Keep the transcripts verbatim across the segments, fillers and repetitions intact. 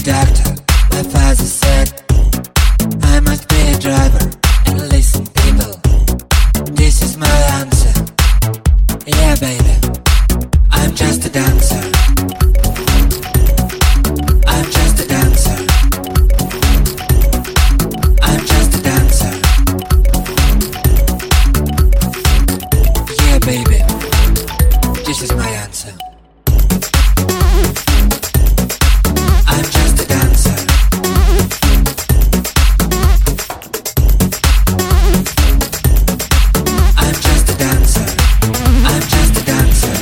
doctor, my father said. I must be a driver. And listen, people, this is my answer. Yeah, baby, I'm just a dancer. I'm just a dancer. I'm just a dancer. Yeah, baby, this is my answer. I'm just a dancer. I'm just a dancer. I'm just a dancer.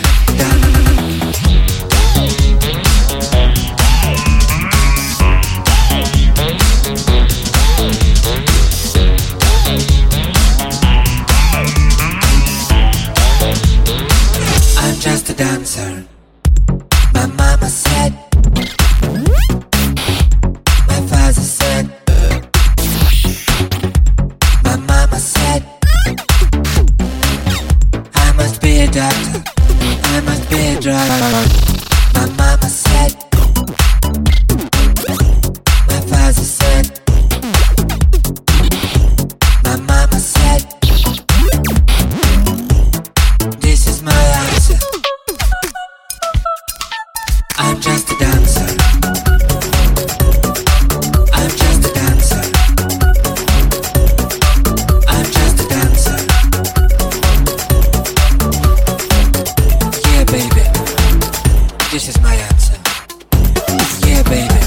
I'm just a dancer. My mama said. My father said. My mama said. I must be a doctor. I must be a driver. My mama said. My father said. My mama said. This is my answer. I'm just a dancer. I'm just a dancer. I'm just a dancer. Yeah, baby, this is my answer. Yeah, baby.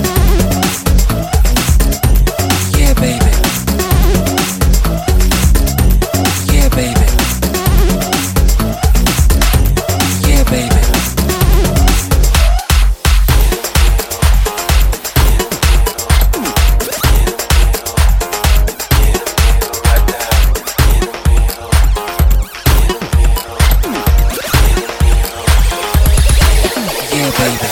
Yeah, baby. Yeah, baby. Yeah, baby. Yeah, baby.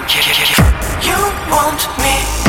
You want me